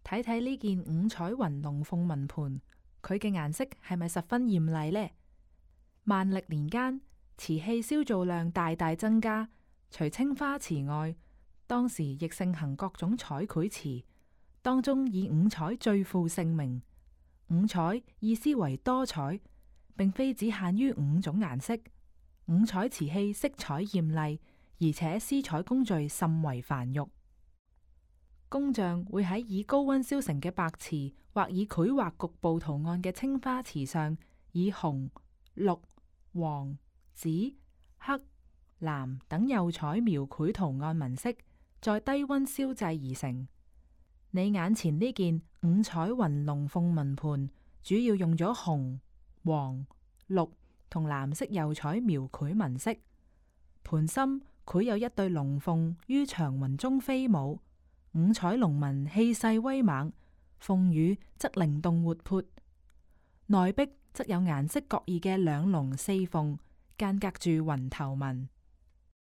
睇睇呢件五彩雲龍鳳紋盤，佢嘅顏色係咪十分艷麗呢？萬曆年間，瓷器燒造量大大增加，除青花瓷外，當時亦盛行各種彩繪瓷，當中以五彩最負盛名。五彩意思為多彩，並非只限於五種顏色。五彩瓷器色彩艷麗，而且施彩工序甚為繁縟。工匠會喺以高溫燒成嘅白瓷或以繪畫局部圖案嘅青花瓷上，以紅、綠、黃、紫、黑、藍等釉彩描繪圖案紋飾，再低溫燒製而成。你眼前呢件五彩雲龍鳳紋盤，主要用咗紅、黃、綠同藍色釉彩描繪紋飾，盤心繪有一對龍鳳於長雲中飛舞。五彩龍紋氣勢威猛，鳳羽則靈動活潑，內壁則有顏色各異嘅兩龍四鳳，間隔住雲頭紋。